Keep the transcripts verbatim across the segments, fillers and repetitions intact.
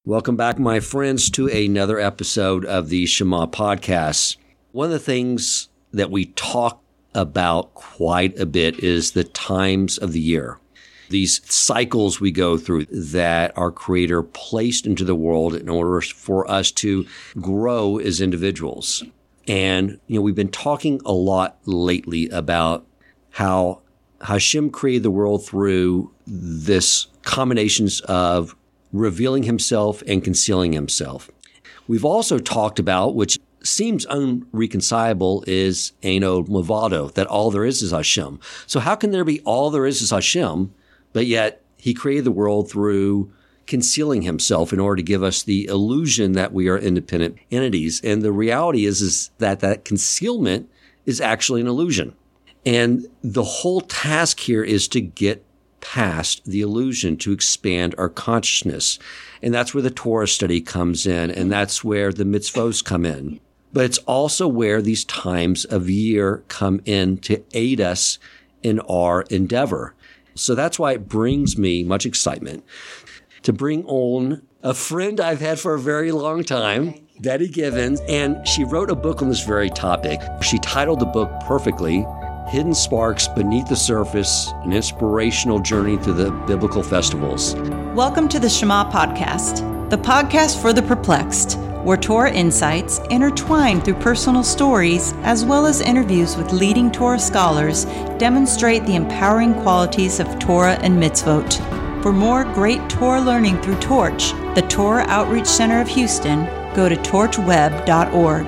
Welcome back, my friends, to another episode of the Shema Podcast. One of the things that we talk about quite a bit is the times of the year. These cycles we go through that our Creator placed into the world in order for us to grow as individuals. And, you know, we've been talking a lot lately about how Hashem created the world through this combinations of revealing himself and concealing himself. We've also talked about, which seems unreconcilable, is Eno Movado, that all there is is Hashem. So how can there be all there is is Hashem, but yet he created the world through concealing himself in order to give us the illusion that we are independent entities? And the reality is, is that that concealment is actually an illusion. And the whole task here is to get past the illusion, to expand our consciousness. And that's where the Torah study comes in, and that's where the mitzvos come in. But it's also where these times of year come in to aid us in our endeavor. So that's why it brings me much excitement to bring on a friend I've had for a very long time, Betty Givens, and she wrote a book on this very topic. She titled the book perfectly, Hidden Sparks Beneath the Surface, an inspirational journey through the biblical festivals. Welcome to the Shema Podcast, the podcast for the perplexed, where Torah insights, intertwined through personal stories, as well as interviews with leading Torah scholars, demonstrate the empowering qualities of Torah and mitzvot. For more great Torah learning through Torch, the Torah Outreach Center of Houston, go to torch web dot org.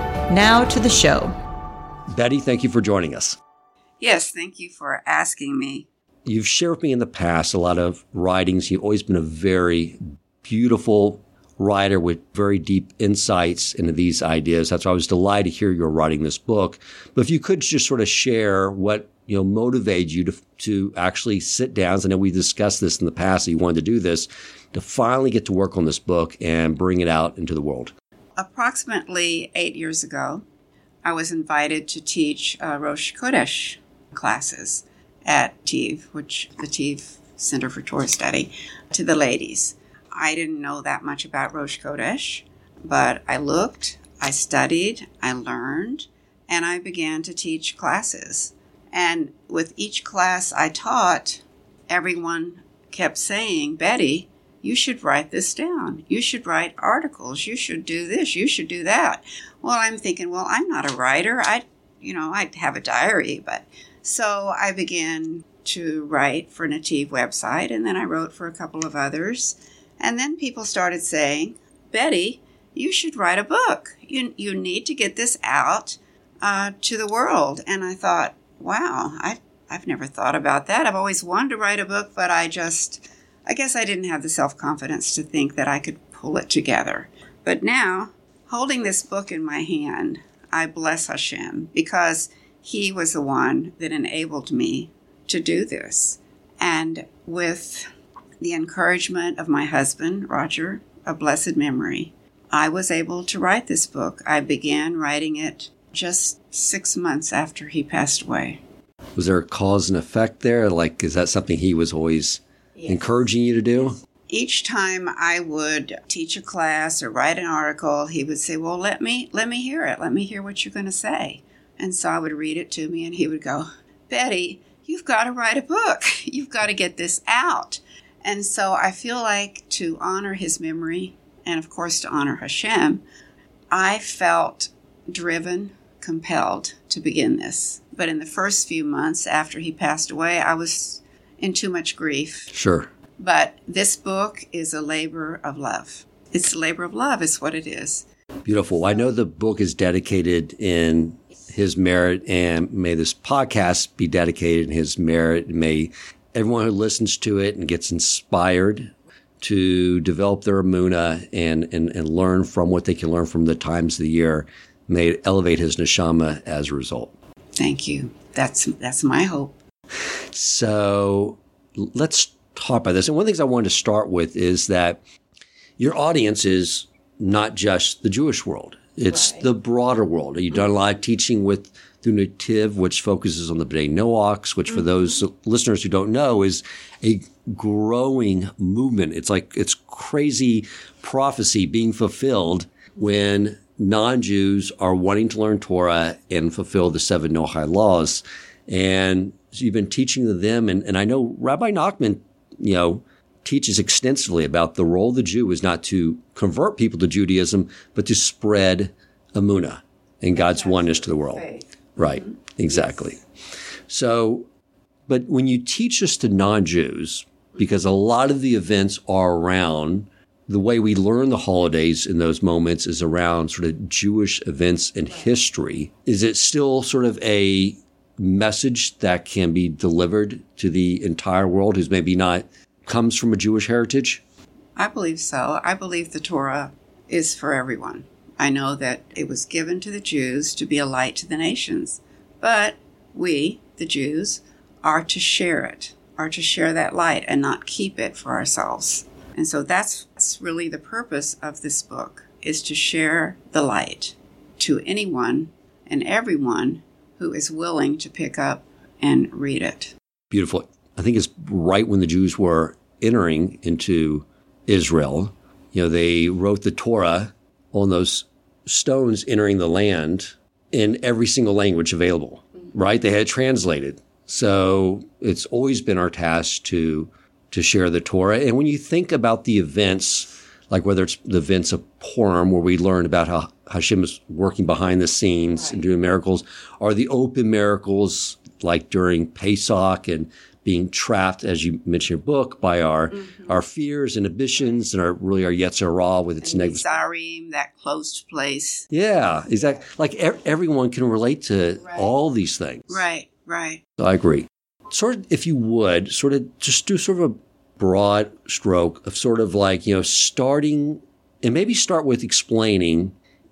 Now to the show. Betty, thank you for joining us. Yes, thank you for asking me. You've shared with me in the past a lot of writings. You've always been a very beautiful writer with very deep insights into these ideas. That's why I was delighted to hear you're writing this book. But if you could just sort of share what, you know, motivated you to to actually sit down. I know we discussed this in the past that you wanted to do this, to finally get to work on this book and bring it out into the world. Approximately eight years ago, I was invited to teach uh, Rosh Chodesh classes at T I V, which the T I V Center for Torah Study, to the ladies. I didn't know that much about Rosh Chodesh, but I looked, I studied, I learned, and I began to teach classes. And with each class I taught, everyone kept saying, Betty, you should write this down. You should write articles. You should do this. You should do that. Well, I'm thinking, well, I'm not a writer. I, you know, I have a diary, but so I began to write for a Nativ website, and then I wrote for a couple of others. And then people started saying, Betty, you should write a book. You you need to get this out uh, to the world. And I thought, wow, I, I've never thought about that. I've always wanted to write a book, but I just, I guess I didn't have the self-confidence to think that I could pull it together. But now, holding this book in my hand, I bless Hashem, because he was the one that enabled me to do this. And with the encouragement of my husband, Roger, of blessed memory, I was able to write this book. I began writing it just six months after he passed away. Was there a cause and effect there? Like, is that something he was always yes. encouraging you to do? Each time I would teach a class or write an article, he would say, well, let me let me hear it. Let me hear what you're going to say. And so I would read it to me, and he would go, Betty, you've got to write a book. You've got to get this out. And so I feel like, to honor his memory, and of course to honor Hashem, I felt driven, compelled to begin this. But in the first few months after he passed away, I was in too much grief. Sure. But this book is a labor of love. It's a labor of love is what it is. Beautiful. I know the book is dedicated in his merit, and may this podcast be dedicated in his merit. May everyone who listens to it and gets inspired to develop their emunah and, and, and learn from what they can learn from the times of the year, may it elevate his neshama as a result. Thank you. That's that's my hope. So let's talk about this. And one of the things I wanted to start with is that your audience is not just the Jewish world. It's right. The broader world. You've done a lot of teaching with through Nativ, which focuses on the B'nai Noach, which for mm-hmm. those listeners who don't know is a growing movement. It's like it's crazy prophecy being fulfilled when non-Jews are wanting to learn Torah and fulfill the seven Noahide laws. And so you've been teaching to them. And, and I know Rabbi Nachman, you know, teaches extensively about the role of the Jew is not to convert people to Judaism, but to spread Emunah and God's That's oneness to the world. Faith. Right. Mm-hmm. Exactly. Yes. So, but when you teach this to non-Jews, because a lot of the events are around the way we learn the holidays in those moments is around sort of Jewish events and history. Is it still sort of a message that can be delivered to the entire world who's maybe not comes from a Jewish heritage? I believe so. I believe the Torah is for everyone. I know that it was given to the Jews to be a light to the nations, but we, the Jews, are to share it, are to share that light and not keep it for ourselves. And so that's, that's really the purpose of this book, is to share the light to anyone and everyone who is willing to pick up and read it. Beautiful. I think it's right when the Jews were entering into Israel. You know, they wrote the Torah on those stones entering the land in every single language available, right? They had it translated. So it's always been our task to to share the Torah. And when you think about the events, like whether it's the events of Purim, where we learn about how Hashem is working behind the scenes right. and doing miracles, or the open miracles like during Pesach and being trapped, as you mentioned in your book, by our mm-hmm. our fears and ambitions and our really our Yetzer Hara with its negative. Mizarim, that closed place. Yeah, exactly. Like er- everyone can relate to right. all these things. Right, right. So I agree. Sort of, if you would, sort of just do sort of a broad stroke of sort of like, you know, starting and maybe start with explaining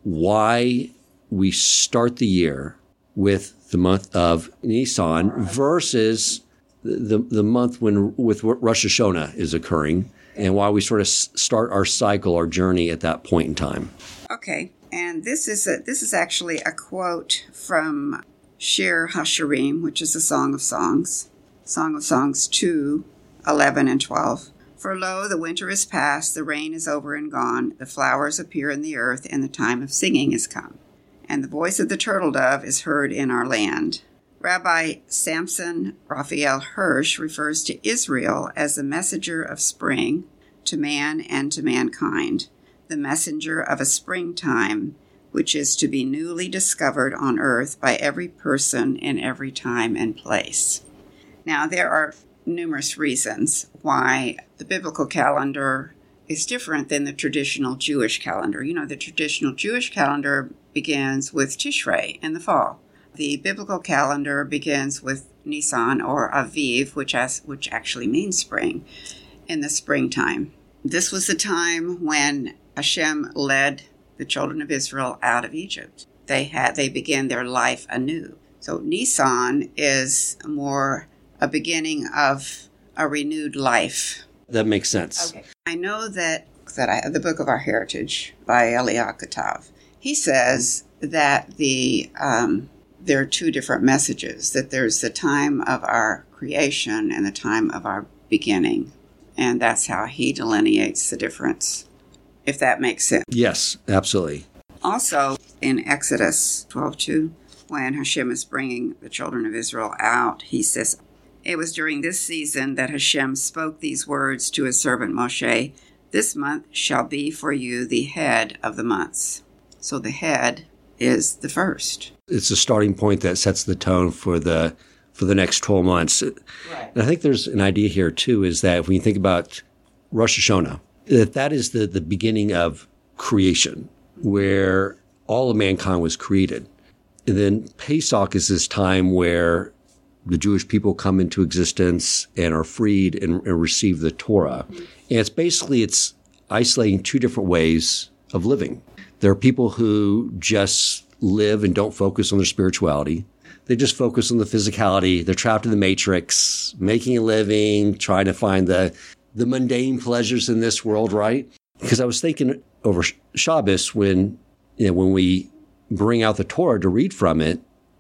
why we start the year with the month of Nisan versus the the month when with Rosh Hashanah is occurring, and why we sort of start our cycle, our journey at that point in time. Okay, and this is a, this is actually a quote from Shir HaShirim, which is a Song of Songs, Song of Songs two, eleven and twelve. For lo, the winter is past, the rain is over and gone, the flowers appear in the earth, and the time of singing is come. And the voice of the turtle dove is heard in our land. Rabbi Samson Raphael Hirsch refers to Israel as the messenger of spring to man and to mankind, the messenger of a springtime, which is to be newly discovered on earth by every person in every time and place. Now, there are numerous reasons why the biblical calendar is different than the traditional Jewish calendar. You know, the traditional Jewish calendar begins with Tishrei in the fall. The biblical calendar begins with Nisan or Aviv, which has, which actually means spring, in the springtime. This was the time when Hashem led the children of Israel out of Egypt. They had they began their life anew. So Nisan is more a beginning of a renewed life. That makes sense. Okay. I know that that I have the Book of Our Heritage by Elia Katav. He says that the um, there are two different messages, that there's the time of our creation and the time of our beginning. And that's how he delineates the difference, if that makes sense. Yes, absolutely. Also, in Exodus twelve two, when Hashem is bringing the children of Israel out, he says, it was during this season that Hashem spoke these words to his servant Moshe, this month shall be for you the head of the months. So the head is the first. It's a starting point that sets the tone for the for the next twelve months. Right. And I think there's an idea here, too, is that when you think about Rosh Hashanah, that that is the, the beginning of creation, where all of mankind was created. And then Pesach is this time where the Jewish people come into existence and are freed and, and receive the Torah. Mm-hmm. And it's basically, it's isolating two different ways of living. There are people who just live and don't focus on their spirituality. They just focus on the physicality. They're trapped in the matrix, making a living, trying to find the the mundane pleasures in this world, right? Because I was thinking over Shabbos when, you know, when we bring out the Torah to read from it,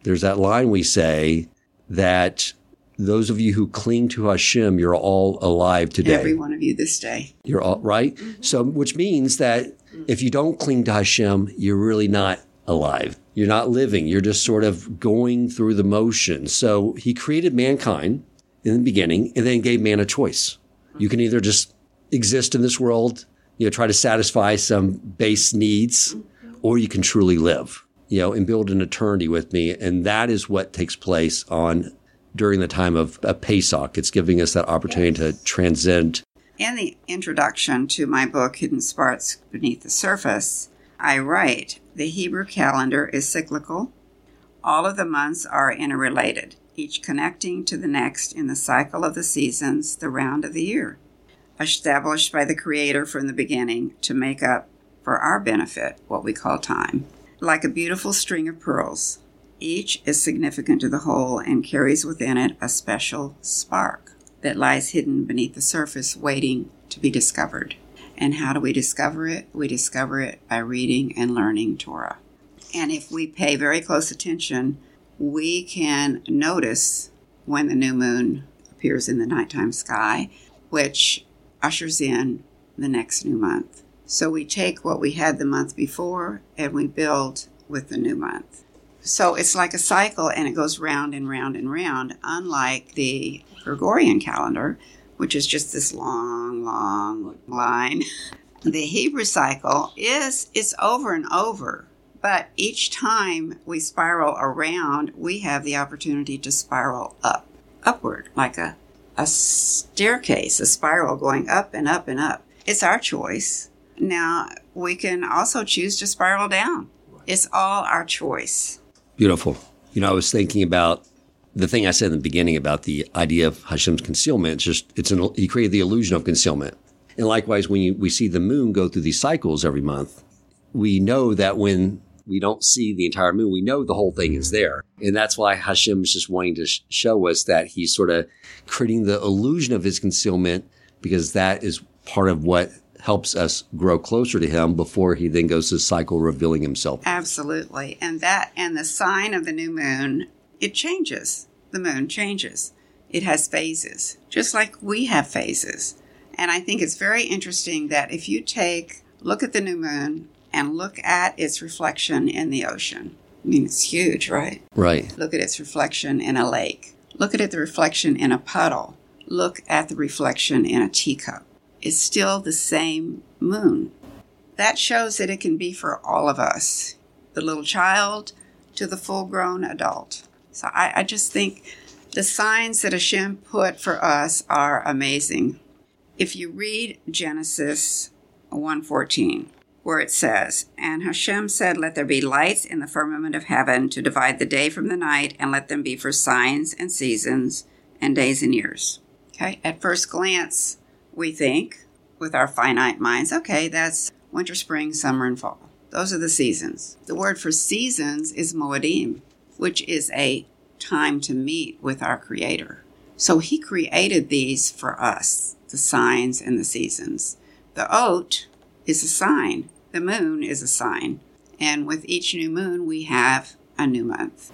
There's that line we say that those of you who cling to Hashem, you're all alive today. Every one of you this day. You're all right. Mm-hmm. So, which means that if you don't cling to Hashem, you're really not alive. You're not living. You're just sort of going through the motions. So he created mankind in the beginning and then gave man a choice. You can either just exist in this world, you know, try to satisfy some base needs, or you can truly live, you know, and build an eternity with me. And that is what takes place on during the time of a Pesach. It's giving us that opportunity yes. to transcend. In the introduction to my book, Hidden Sparks Beneath the Surface, I write, the Hebrew calendar is cyclical. All of the months are interrelated, each connecting to the next in the cycle of the seasons, the round of the year, established by the Creator from the beginning to make up for our benefit what we call time. Like a beautiful string of pearls, each is significant to the whole and carries within it a special spark that lies hidden beneath the surface waiting to be discovered. And how do we discover it? We discover it by reading and learning Torah. And if we pay very close attention, we can notice when the new moon appears in the nighttime sky, which ushers in the next new month. So we take what we had the month before and we build with the new month. So it's like a cycle and it goes round and round and round, unlike the Gregorian calendar, which is just this long, long line. The Hebrew cycle is, it's over and over. But each time we spiral around, we have the opportunity to spiral up, upward, like a, a staircase, a spiral going up and up and up. It's our choice. Now, we can also choose to spiral down. It's all our choice. Beautiful. You know, I was thinking about the thing I said in the beginning about the idea of Hashem's concealment. It's just, it's an, he created the illusion of concealment. And likewise, when you, we see the moon go through these cycles every month, we know that when we don't see the entire moon, we know the whole thing is there. And that's why Hashem is just wanting to sh- show us that he's sort of creating the illusion of his concealment, because that is part of what helps us grow closer to him before he then goes to the cycle revealing himself. Absolutely. And that, and the sign of the new moon, it changes. The moon changes. It has phases, just like we have phases. And I think it's very interesting that if you take, look at the new moon and look at its reflection in the ocean. I mean, it's huge, right? Right. Look at its reflection in a lake. Look at it, the reflection in a puddle. Look at the reflection in a teacup. It's still the same moon. That shows that it can be for all of us, the little child to the full-grown adult. So I, I just think the signs that Hashem put for us are amazing. If you read Genesis one fourteen, where it says, "And Hashem said, let there be lights in the firmament of heaven to divide the day from the night, and let them be for signs and seasons and days and years." Okay, at first glance, we think, with our finite minds, okay, that's winter, spring, summer, and fall. Those are the seasons. The word for seasons is moedim, which is a time to meet with our Creator. So he created these for us, the signs and the seasons. The oat is a sign. The moon is a sign. And with each new moon, we have a new month.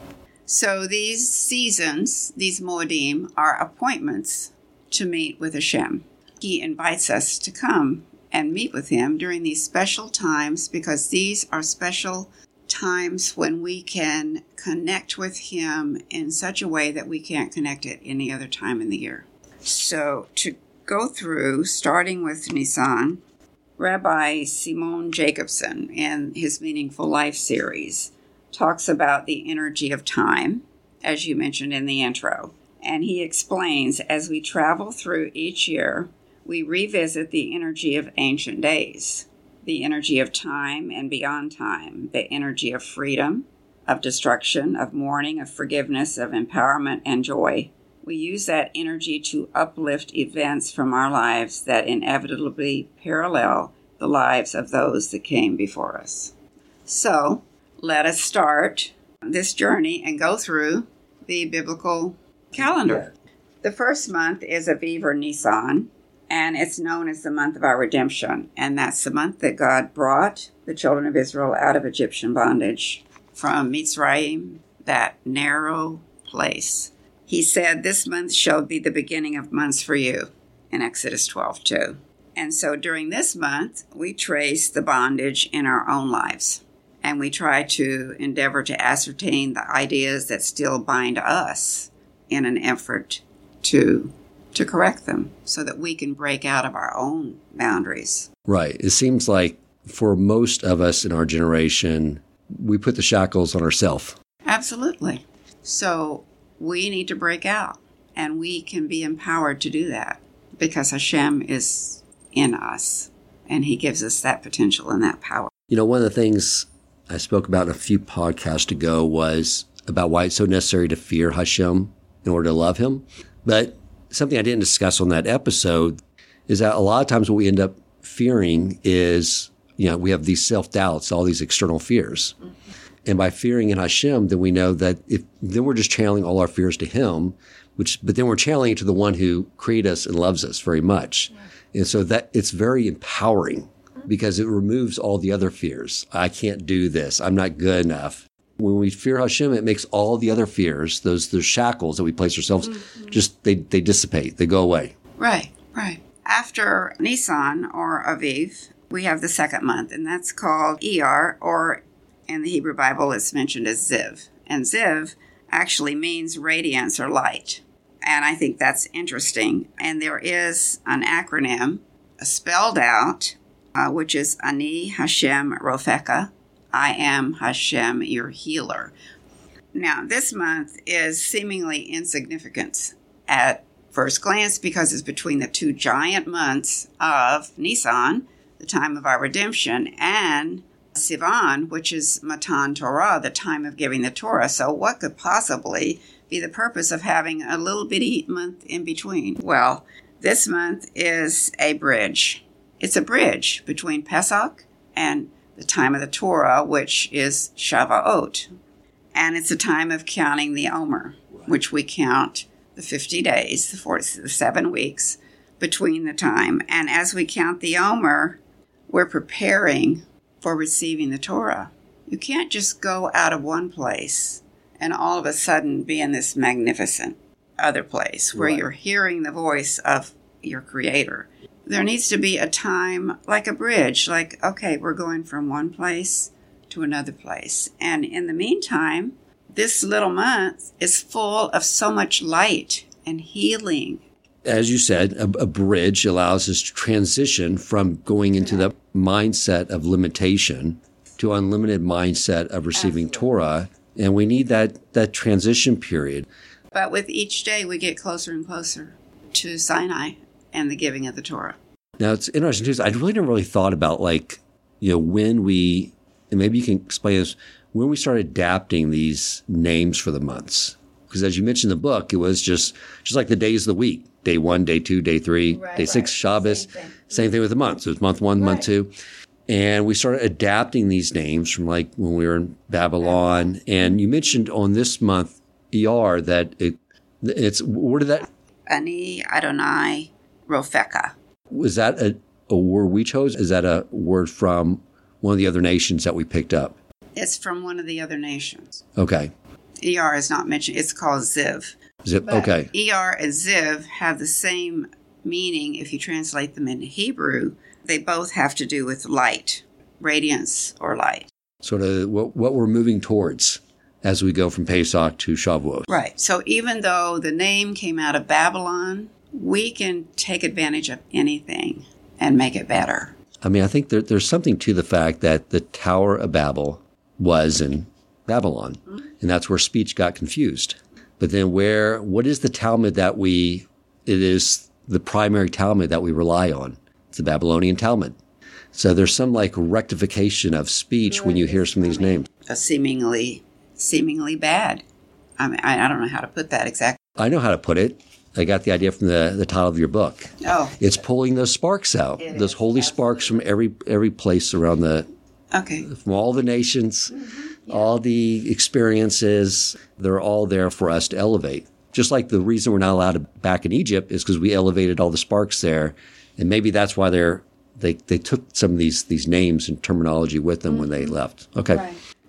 So these seasons, these moedim, are appointments to meet with Hashem. He invites us to come and meet with him during these special times, because these are special times when we can connect with him in such a way that we can't connect at any other time in the year. So to go through, starting with Nisan, Rabbi Simon Jacobson, in his Meaningful Life series, talks about the energy of time, as you mentioned in the intro. And he explains, as we travel through each year, we revisit the energy of ancient days, the energy of time and beyond time, the energy of freedom, of destruction, of mourning, of forgiveness, of empowerment and joy. We use that energy to uplift events from our lives that inevitably parallel the lives of those that came before us. So, let us start this journey and go through the biblical calendar. The first month is Aviv or Nisan, and it's known as the month of our redemption. And that's the month that God brought the children of Israel out of Egyptian bondage from Mitzrayim, that narrow place. He said, "This month shall be the beginning of months for you," in Exodus twelve two. And so during this month, we trace the bondage in our own lives. And we try to endeavor to ascertain the ideas that still bind us in an effort to to correct them so that we can break out of our own boundaries. Right. It seems like for most of us in our generation, we put the shackles on ourselves. Absolutely. So we need to break out, and we can be empowered to do that because Hashem is in us, and he gives us that potential and that power. You know, one of the things I spoke about a few podcasts ago was about why it's so necessary to fear Hashem in order to love him. But something I didn't discuss on that episode is that a lot of times what we end up fearing is, you know, we have these self-doubts, all these external fears. Mm-hmm. And by fearing in Hashem, then we know that if then we're just channeling all our fears to him, which but then we're channeling it to the one who created us and loves us very much. Yeah. And so that it's very empowering because it removes all the other fears. I can't do this. I'm not good enough. When we fear Hashem, it makes all the other fears, those those shackles that we place ourselves, mm-hmm. just they, they dissipate. They go away. Right, right. After Nisan or Aviv, we have the second month, and that's called Iyar, or in the Hebrew Bible, it's mentioned as Ziv. And Ziv actually means radiance or light. And I think that's interesting. And there is an acronym spelled out, uh, which is Ani Hashem Rofeka. I am Hashem, your healer. Now, this month is seemingly insignificant at first glance because it's between the two giant months of Nisan, the time of our redemption, and Sivan, which is Matan Torah, the time of giving the Torah. So what could possibly be the purpose of having a little bitty month in between? Well, this month is a bridge. It's a bridge between Pesach and the time of the Torah, which is Shavuot. And it's a time of counting the Omer, which we count the fifty days, the, four, the seven weeks between the time. And as we count the Omer, we're preparing for receiving the Torah. You can't just go out of one place and all of a sudden be in this magnificent other place where right. you're hearing the voice of your Creator. There needs to be a time like a bridge, like, okay, we're going from one place to another place. And in the meantime, this little month is full of so much light and healing. As you said, a, a bridge allows us to transition from going into the mindset of limitation to unlimited mindset of receiving Absolutely. Torah. And we need that, that transition period. But with each day, we get closer and closer to Sinai and the giving of the Torah. Now, it's interesting, too. I really never really thought about, like, you know, when we, and maybe you can explain this, when we started adapting these names for the months. Because as you mentioned in the book, it was just just like the days of the week. Day one, day two, day three, right, day six, right. Shabbos. Same thing. Same thing with the months. So it was month one, right. month two. And we started adapting these names from like when we were in Babylon. And you mentioned on this month, Iyar, that it it's, where did that? Ani Adonai Rofeka. Was that a, a word we chose? Is that a word from one of the other nations that we picked up? It's from one of the other nations. Okay. Iyar is not mentioned. It's called Ziv. Ziv, but okay. Iyar and Ziv have the same meaning if you translate them into Hebrew. They both have to do with light, radiance or light. Sort of what, what we're moving towards as we go from Pesach to Shavuot. Right. So even though the name came out of Babylon, we can take advantage of anything and make it better. I mean, I think there, there's something to the fact that the Tower of Babel was in Babylon, mm-hmm. and that's where speech got confused. But then where, what is the Talmud that we, it is the primary Talmud that we rely on. It's the Babylonian Talmud. So there's some like rectification of speech right. when you hear some of these names. A seemingly, seemingly bad. I mean, I, I don't know how to put that exactly. I know how to put it. I got the idea from the, the title of your book. Oh. It's pulling those sparks out, it those is, holy absolutely. Sparks from every every place around the, okay. from all the nations, mm-hmm. yeah. all the experiences, they're all there for us to elevate. Just like the reason we're not allowed to back in Egypt is because we elevated all the sparks there. And maybe that's why they're, they, they took some of these, these names and terminology with them mm-hmm. when they left. Okay. Right.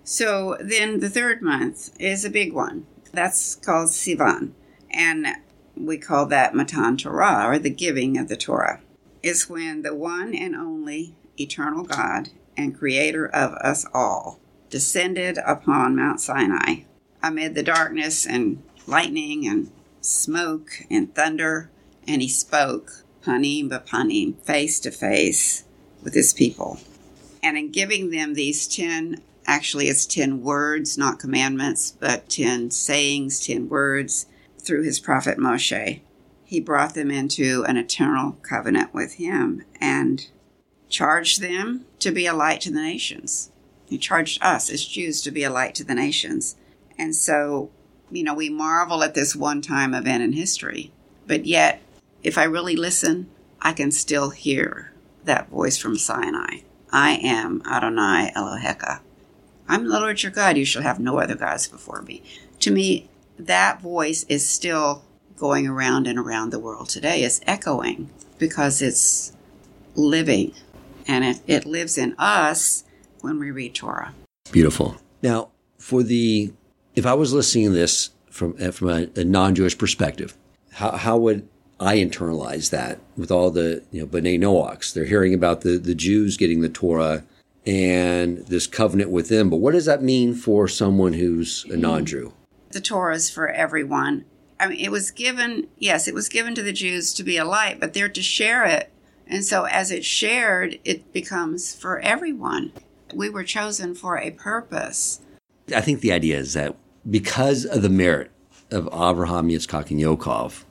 So then the third month is a big one. That's called Sivan. And we call that Matan Torah, or the giving of the Torah. It's when the one and only eternal God and creator of us all descended upon Mount Sinai amid the darkness and lightning and smoke and thunder, and he spoke panim b'panim, face to face with his people. And in giving them these ten, actually it's ten words, not commandments, but ten sayings, ten words, through his prophet Moshe, he brought them into an eternal covenant with him and charged them to be a light to the nations. He charged us as Jews to be a light to the nations. And so, you know, we marvel at this one-time event in history. But yet, if I really listen, I can still hear that voice from Sinai. I am Adonai Eloheka. I'm the Lord your God. You shall have no other gods before me. To me, that voice is still going around and around the world today. It's echoing because it's living. And it, it lives in us when we read Torah. Beautiful. Now, for the, if I was listening to this from from a, a non-Jewish perspective, how how would I internalize that with all the, you know, B'nai Noachs? They're hearing about the, the Jews getting the Torah and this covenant with them. But what does that mean for someone who's a non-Jew? The Torah is for everyone. I mean, it was given, yes, it was given to the Jews to be a light, but they're to share it. And so as it's shared, it becomes for everyone. We were chosen for a purpose. I think the idea is that because of the merit of Abraham, Yitzchak, and Yaakov,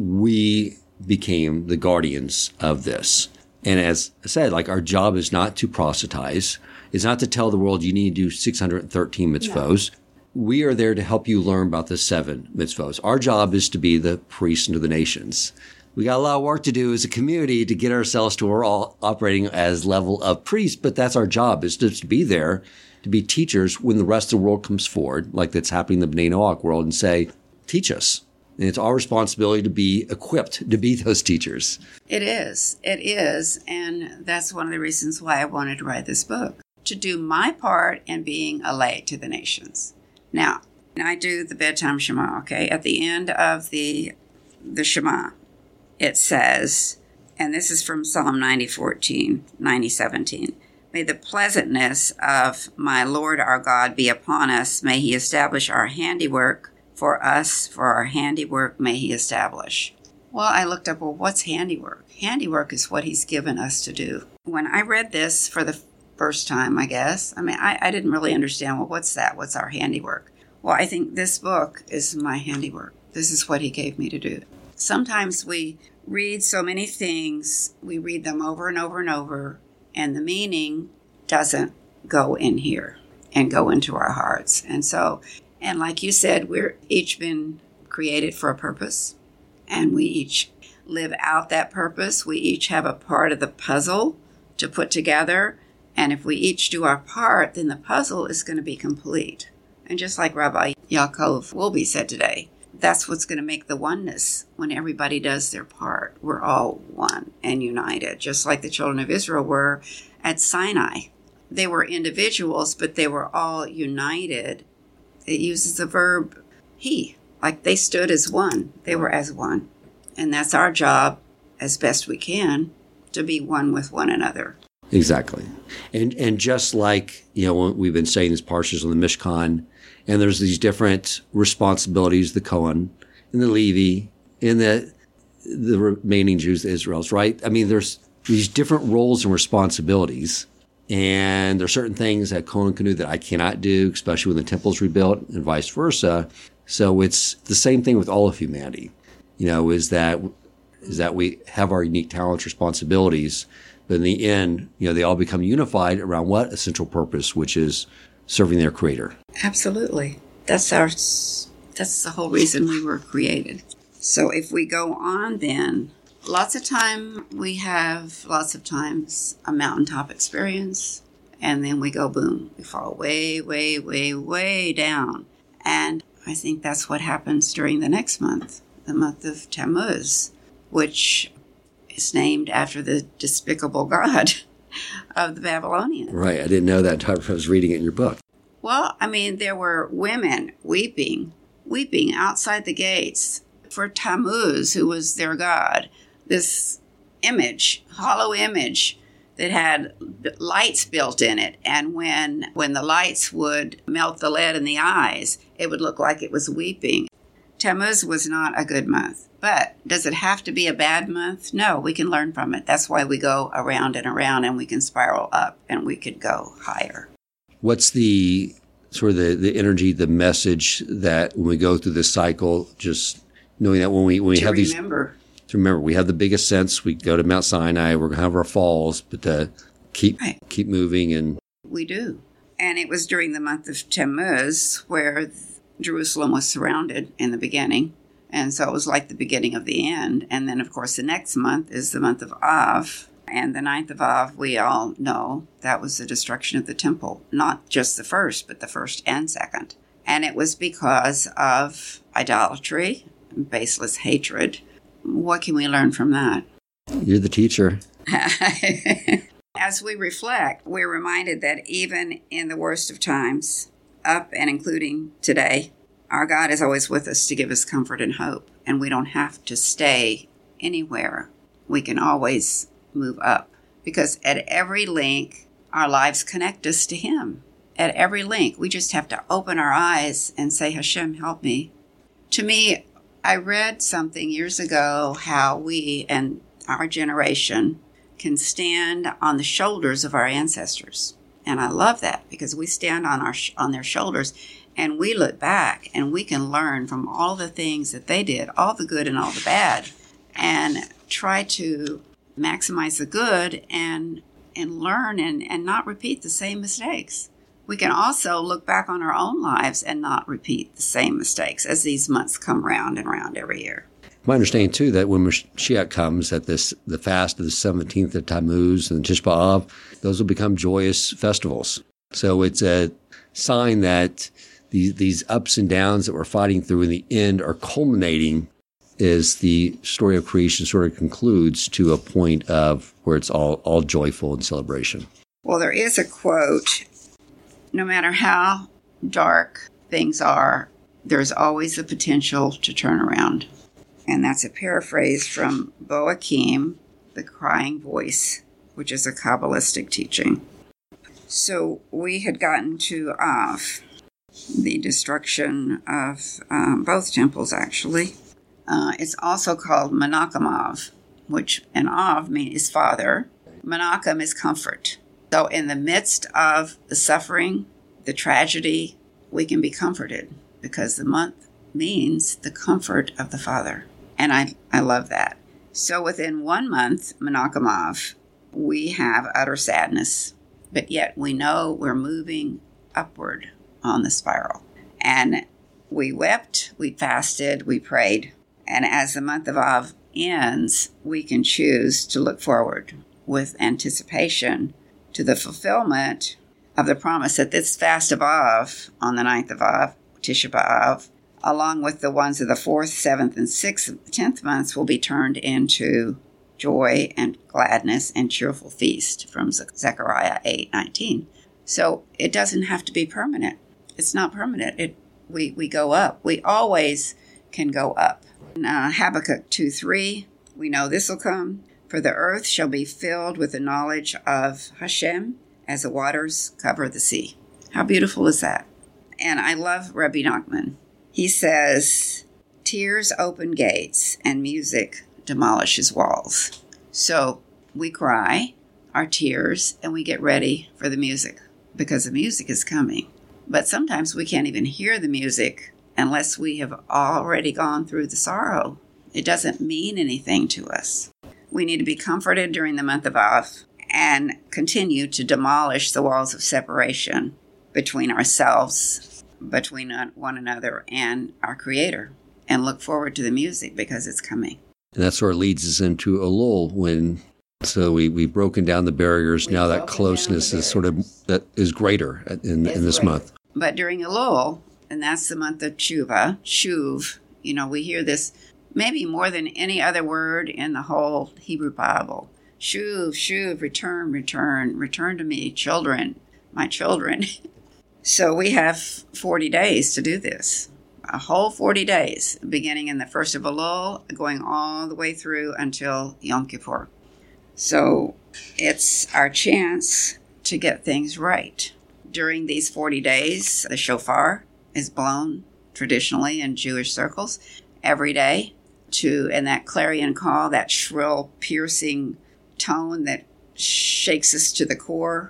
we became the guardians of this. And as I said, like, our job is not to proselytize. It's not to tell the world you need to do six hundred thirteen mitzvos. No. We are there to help you learn about the seven mitzvos. Our job is to be the priest unto the nations. We got a lot of work to do as a community to get ourselves to where we're all operating as level of priests, but that's our job, is just to be there, to be teachers when the rest of the world comes forward, like that's happening in the B'nai Noach world, and say, teach us. And it's our responsibility to be equipped to be those teachers. It is. It is. And that's one of the reasons why I wanted to write this book, to do my part in being a light to the nations. Now, I do the bedtime Shema, okay? At the end of the the Shema, it says, and this is from Psalm ninety fourteen, ninety seventeen, may the pleasantness of my Lord our God be upon us. May he establish our handiwork for us, for our handiwork may he establish. Well, I looked up, well, what's handiwork? Handiwork is what he's given us to do. When I read this for the first time, I guess, I mean, I, I didn't really understand, well, what's that? What's our handiwork? Well, I think this book is my handiwork. This is what he gave me to do. Sometimes we read so many things, we read them over and over and over, and the meaning doesn't go in here and go into our hearts. And so, and like you said, we're each been created for a purpose, and we each live out that purpose. We each have a part of the puzzle to put together, and if we each do our part, then the puzzle is going to be complete. And just like Rabbi Yaakov Wolbe said today, that's what's going to make the oneness when everybody does their part. We're all one and united, just like the children of Israel were at Sinai. They were individuals, but they were all united. It uses the verb he, like they stood as one. They were as one. And that's our job, as best we can, to be one with one another. Exactly. And and just like, you know, we've been saying this parshas on the Mishkan, and there's these different responsibilities, the Kohen and the Levi and the the remaining Jews, the Israelites, right? I mean, there's these different roles and responsibilities, and there are certain things that Kohen can do that I cannot do, especially when the temple's rebuilt, and vice versa. So it's the same thing with all of humanity, you know, is that is that we have our unique talents, responsibilities, but in the end, you know, they all become unified around what? A central purpose, which is serving their Creator. Absolutely. That's our, that's the whole reason we were created. So if we go on then, lots of time we have, lots of times, a mountaintop experience, and then we go boom. We fall way, way, way, way down. And I think that's what happens during the next month, the month of Tammuz, which is named after the despicable God of the Babylonians. Right. I didn't know that until I was reading it in your book. Well, I mean, there were women weeping, weeping outside the gates for Tammuz, who was their god. This image, hollow image that had lights built in it. And when, when the lights would melt the lead in the eyes, it would look like it was weeping. Tammuz was not a good month. But does it have to be a bad month? No, we can learn from it. That's why we go around and around, and we can spiral up, and we could go higher. What's the sort of the, the energy, the message that when we go through this cycle, just knowing that when we when we to have remember. these, to remember, we have the biggest sense. We go to Mount Sinai, we're going to have our falls, but to keep Right. keep moving. And We do. And it was during the month of Tammuz where Jerusalem was surrounded in the beginning. And so it was like the beginning of the end. And then, of course, the next month is the month of Av. And the ninth of Av, we all know, that was the destruction of the temple. Not just the first, but the first and second. And it was because of idolatry, baseless hatred. What can we learn from that? you're the teacher. As we reflect, we're reminded that even in the worst of times, up and including today, our God is always with us to give us comfort and hope. And we don't have to stay anywhere. We can always move up. Because at every link, our lives connect us to Him. At every link, we just have to open our eyes and say, Hashem, help me. To me, I read something years ago how we and our generation can stand on the shoulders of our ancestors. And I love that because we stand on our on their shoulders and we look back and we can learn from all the things that they did, all the good and all the bad, and try to maximize the good and and learn and, and not repeat the same mistakes. We can also look back on our own lives and not repeat the same mistakes as these months come round and round every year. My understanding, too, that when Mashiach comes at this, the fast of the seventeenth of Tammuz and Tisha B'Av, those will become joyous festivals. So it's a sign that these, these ups and downs that we're fighting through in the end are culminating as the story of creation sort of concludes to a point of where it's all, all joyful and celebration. Well, there is a quote, no matter how dark things are, there's always the potential to turn around. And that's a paraphrase from Boakim, the crying voice, which is a Kabbalistic teaching. So we had gotten to Av, the destruction of um, both temples, actually. Uh, it's also called Menachem Av, which in Av means is father. Menachem is comfort. So in the midst of the suffering, the tragedy, we can be comforted because the month means the comfort of the Father. And I, I love that. So within one month, Menachem Av, we have utter sadness, but yet we know we're moving upward on the spiral. And we wept, we fasted, we prayed. And as the month of Av ends, we can choose to look forward with anticipation to the fulfillment of the promise that this fast of Av, on the ninth of Av, Tisha B'Av, along with the ones of the fourth, seventh, and sixth, tenth months will be turned into joy and gladness and cheerful feast from Zechariah eight nineteen. So it doesn't have to be permanent. It's not permanent. It we, we go up. We always can go up. In uh, Habakkuk two three, we know this will come. For the earth shall be filled with the knowledge of Hashem as the waters cover the sea. How beautiful is that? And I love Rabbi Nachman. He says, tears open gates and music demolishes walls. So we cry our tears and we get ready for the music because the music is coming. But sometimes we can't even hear the music unless we have already gone through the sorrow. It doesn't mean anything to us. We need to be comforted during the month of Av and continue to demolish the walls of separation between ourselves, between one another, and our Creator, and look forward to the music because it's coming. And that sort of leads us into Elul when, so we, we've broken down the barriers. We've now that closeness is sort of, that is greater in, in this greater. month. But during Elul, and that's the month of Tshuva, Shuv, you know, we hear this maybe more than any other word in the whole Hebrew Bible. Shuv, Shuv, return, return, return to me, children, my children. So we have forty days to do this. A whole forty days, beginning in the first of Elul, going all the way through until Yom Kippur. So it's our chance to get things right. During these forty days, the shofar is blown traditionally in Jewish circles every day, to and that clarion call, that shrill, piercing tone that shakes us to the core.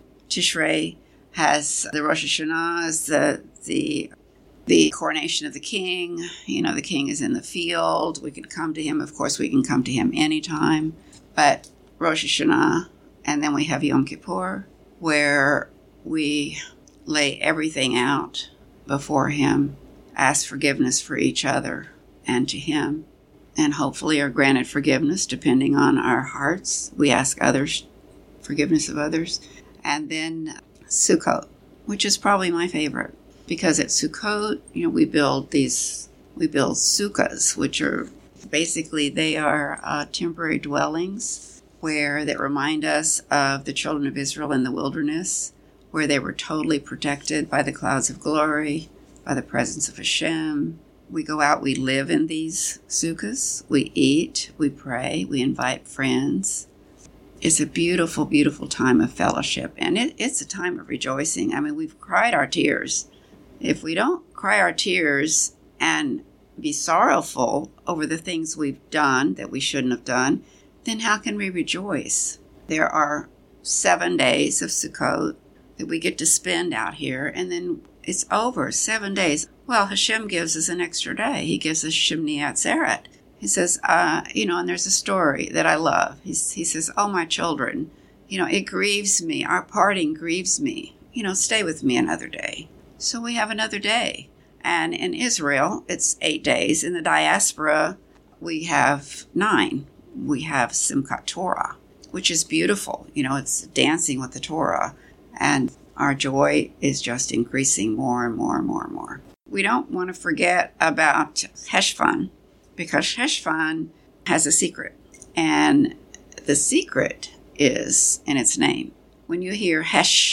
Tishrei has the Rosh Hashanah, as the the the coronation of the king. You know, the king is in the field. We can come to him. Of course, we can come to him anytime. But Rosh Hashanah, and then we have Yom Kippur, where we lay everything out before him, ask forgiveness for each other and to him, and hopefully are granted forgiveness depending on our hearts. We ask others forgiveness of others. And then Sukkot, which is probably my favorite, because at Sukkot, you know, we build these, we build sukkahs, which are basically, they are uh, temporary dwellings where that remind us of the children of Israel in the wilderness, where they were totally protected by the clouds of glory, by the presence of Hashem. We go out, we live in these sukkahs, we eat, we pray, we invite friends. It's a beautiful, beautiful time of fellowship, and it, it's a time of rejoicing. I mean, we've cried our tears. If we don't cry our tears and be sorrowful over the things we've done that we shouldn't have done, then how can we rejoice? There are seven days of Sukkot that we get to spend out here, and then it's over, seven days. Well, Hashem gives us an extra day. He gives us Shemini Atzeret. He says, uh, you know, and there's a story that I love. He's, he says, oh, my children, you know, it grieves me. Our parting grieves me. You know, stay with me another day. So we have another day. And in Israel, it's eight days. In the diaspora, we have nine. We have Simchat Torah, which is beautiful. You know, it's dancing with the Torah. And our joy is just increasing more and more and more and more. We don't want to forget about Heshvan, because Heshvan has a secret. And the secret is in its name. When you hear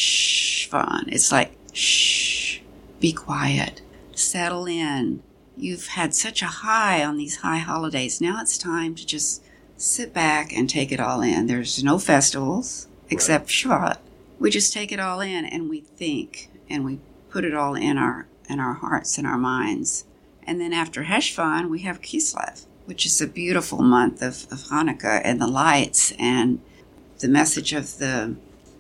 Heshvan, it's like, shh, be quiet, settle in. You've had such a high on these high holidays. Now it's time to just sit back and take it all in. There's no festivals except Shabbat. We just take it all in and we think and we put it all in our in our hearts and our minds. And then after Heshvan, we have Kislev, which is a beautiful month of, of Hanukkah and the lights and the message of the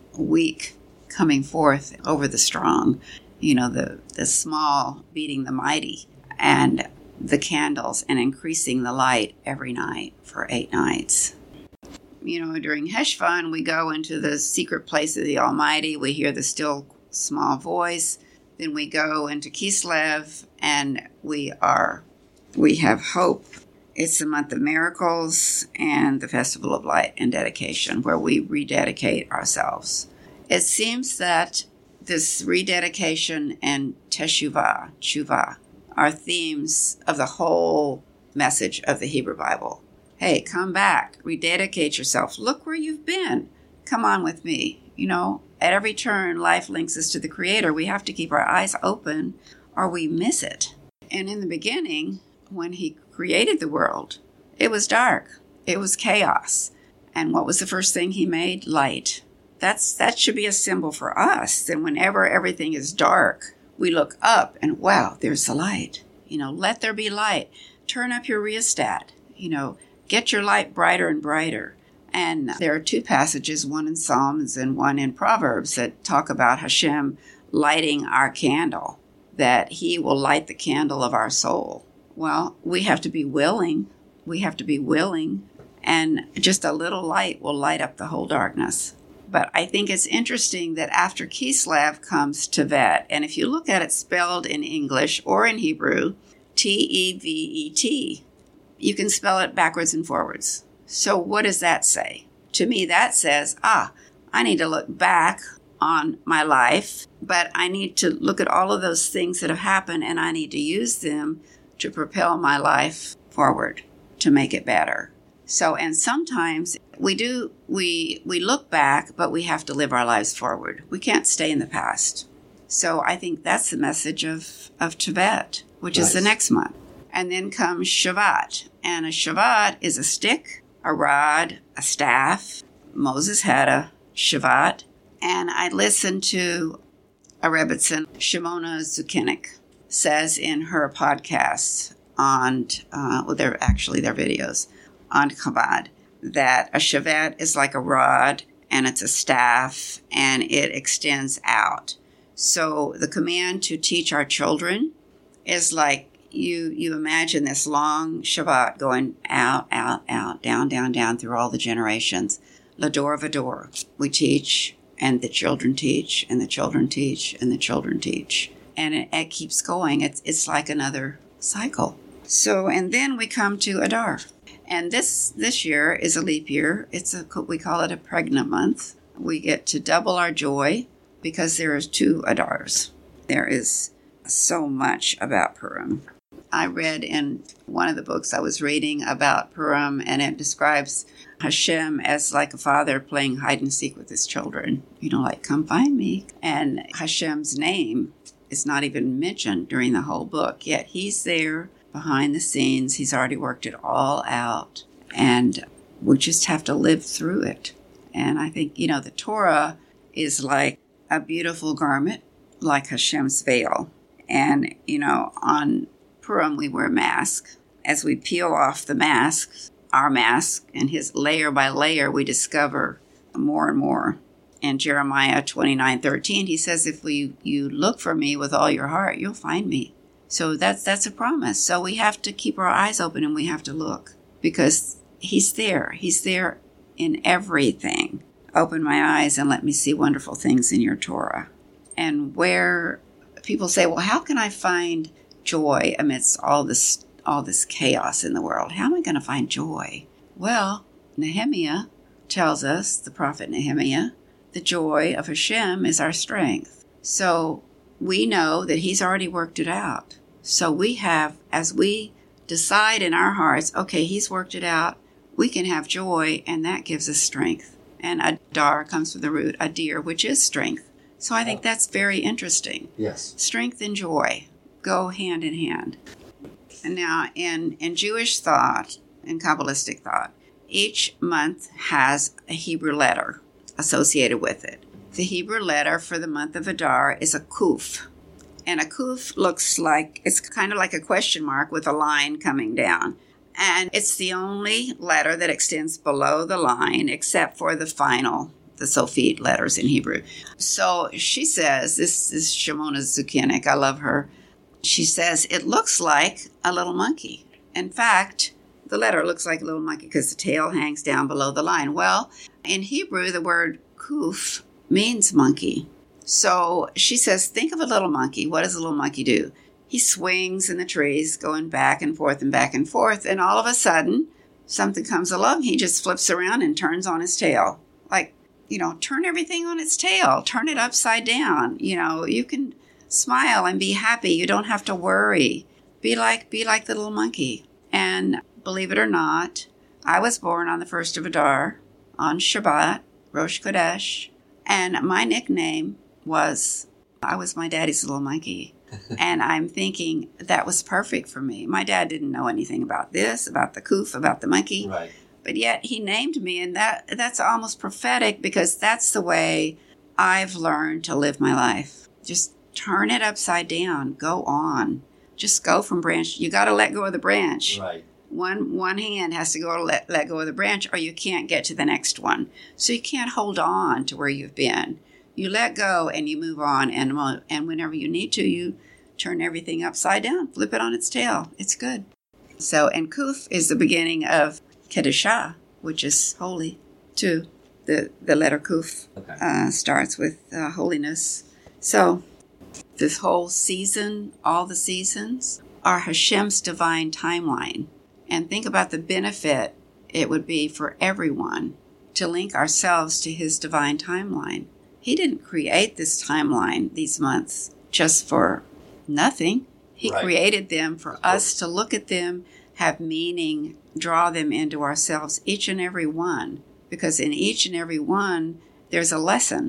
weak coming forth over the strong, you know, the, the small beating the mighty, and the candles and increasing the light every night for eight nights. You know, during Heshvan, we go into the secret place of the Almighty. We hear the still small voice. Then we go into Kislev, and we are, we have hope. It's the month of miracles and the Festival of Light and Dedication, where we rededicate ourselves. It seems that this rededication and teshuvah, tshuva, are themes of the whole message of the Hebrew Bible. Hey, come back, rededicate yourself. Look where you've been. Come on with me. You know, at every turn, life links us to the Creator. We have to keep our eyes open or we miss it. And in the beginning, when He created the world, it was dark. It was chaos. And what was the first thing He made? Light. That's that should be a symbol for us. That whenever everything is dark, we look up and, wow, there's the light. You know, let there be light. Turn up your rheostat. You know, get your light brighter and brighter. And there are two passages, one in Psalms and one in Proverbs, that talk about Hashem lighting our candle, that He will light the candle of our soul. Well, we have to be willing. We have to be willing. And just a little light will light up the whole darkness. But I think it's interesting that after Kislev comes Tevet. And if you look at it spelled in English or in Hebrew, T E V E T, you can spell it backwards and forwards. So what does that say? To me, that says, ah, I need to look back on my life, but I need to look at all of those things that have happened, and I need to use them to propel my life forward, to make it better. So, and sometimes we do, we we look back, but we have to live our lives forward. We can't stay in the past. So I think that's the message of, of Tevet, which nice. Is the next month. And then comes Shavat. And a Shavat is a stick, a rod, a staff. Moses had a Shavat. And I listened to a Rebbitzin, Shimona Zukinik, says in her podcasts on, uh, well, they're actually their videos on Chabad, that a Shavat is like a rod and it's a staff and it extends out. So the command to teach our children is like you you imagine this long Shavat going out, out, out, down, down, down through all the generations. Lador Vador. We teach and the children teach and the children teach and the children teach. And it, it keeps going. It's, it's like another cycle. So, and then we come to Adar. And this this year is a leap year. It's a we call it a pregnant month. We get to double our joy because there is two Adars. There is so much about Purim. I read in one of the books I was reading about Purim, and it describes Hashem as like a father playing hide and seek with his children. You know, like, come find me. And Hashem's name is not even mentioned during the whole book, yet he's there behind the scenes. He's already worked it all out, and we just have to live through it. And I think, you know, the Torah is like a beautiful garment, like Hashem's veil. And, you know, on Purim we wear masks. As we peel off the mask, our mask, and his layer by layer, we discover more and more. In Jeremiah twenty-nine thirteen, he says, if we, you look for me with all your heart, you'll find me. So that's that's a promise. So we have to keep our eyes open and we have to look because he's there. He's there in everything. Open my eyes and let me see wonderful things in your Torah. And where people say, well, how can I find joy amidst all this all this chaos in the world? How am I going to find joy? Well, Nehemiah tells us, the prophet Nehemiah, the joy of Hashem is our strength. So we know that he's already worked it out. So we have, as we decide in our hearts, okay, he's worked it out, we can have joy, and that gives us strength. And Adar comes from the root Adir, which is strength. So I think that's very interesting. Yes. Strength and joy go hand in hand. And now in, in Jewish thought, in Kabbalistic thought, each month has a Hebrew letter associated with it. The Hebrew letter for the month of Adar is a kuf. And a kuf looks like, it's kind of like a question mark with a line coming down. And it's the only letter that extends below the line except for the final, the Sophite letters in Hebrew. So she says, this is Shimona Zukinik, I love her. She says, it looks like a little monkey. In fact, the letter looks like a little monkey because the tail hangs down below the line. Well, in Hebrew, the word kuf means monkey. So she says, think of a little monkey. What does a little monkey do? He swings in the trees, going back and forth and back and forth. And all of a sudden, something comes along. He just flips around and turns on his tail. Like, you know, turn everything on its tail. Turn it upside down. You know, you can smile and be happy. You don't have to worry. Be like, be like the little monkey. And believe it or not, I was born on the first of Adar, on Shabbat, Rosh Chodesh. And my nickname was, I was my daddy's little monkey. And I'm thinking that was perfect for me. My dad didn't know anything about this, about the kuf, about the monkey. Right. But yet he named me, and that that's almost prophetic because that's the way I've learned to live my life. Just turn it upside down. Go on. Just go from branch. You got to let go of the branch. Right. One one hand has to go to let, let go of the branch, or you can't get to the next one. So you can't hold on to where you've been. You let go and you move on, and and whenever you need to, you turn everything upside down, flip it on its tail. It's good. So, and Kuf is the beginning of Kedushah, which is holy, too. The the letter Kuf okay. uh, starts with uh, holiness. So, this whole season, all the seasons, are Hashem's divine timeline. And think about the benefit it would be for everyone to link ourselves to his divine timeline. He didn't create this timeline, these months, just for nothing. He right. created them for us to look at them, have meaning, draw them into ourselves, each and every one. Because in each and every one, there's a lesson.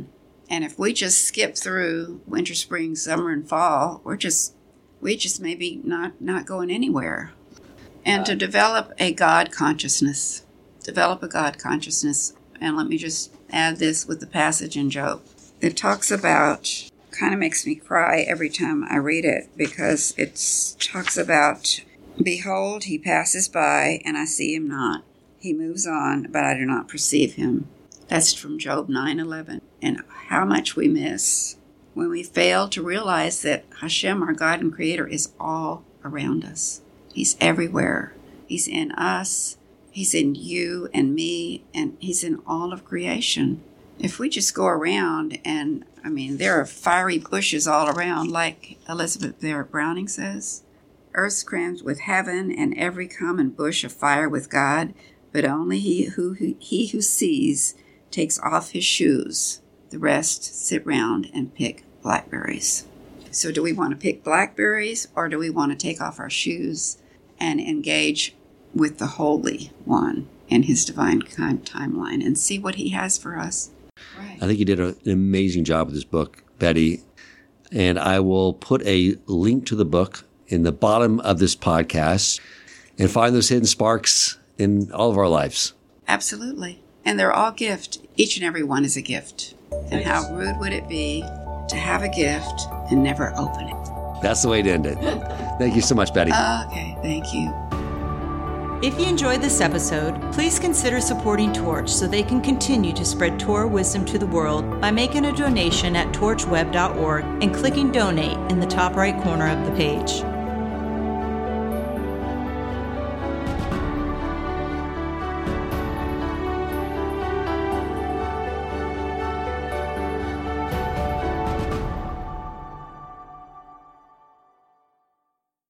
And if we just skip through winter, spring, summer, and fall, we're just we just maybe not, not going anywhere. And to develop a God consciousness, develop a God consciousness. And let me just add this with the passage in Job. It talks about, kind of makes me cry every time I read it, because it talks about, behold, he passes by, and I see him not. He moves on, but I do not perceive him. That's from Job nine eleven. And how much we miss when we fail to realize that Hashem, our God and Creator, is all around us. He's everywhere. He's in us. He's in you and me, and he's in all of creation. If we just go around and, I mean, there are fiery bushes all around, like Elizabeth Barrett Browning says. Earth's crammed with heaven, and every common bush afire with God, but only he who, who he who sees takes off his shoes. The rest sit round and pick blackberries. So do we want to pick blackberries, or do we want to take off our shoes and engage with the Holy One and his divine timeline and see what he has for us? Right. I think you did a, an amazing job with this book, Betty. And I will put a link to the book in the bottom of this podcast and find those hidden sparks in all of our lives. Absolutely. And they're all gift. Each and every one is a gift. And how rude would it be to have a gift and never open it? That's the way to end it. Thank you so much, Betty. Okay, thank you. If you enjoyed this episode, please consider supporting Torch so they can continue to spread Torah wisdom to the world by making a donation at torch web dot org and clicking donate in the top right corner of the page.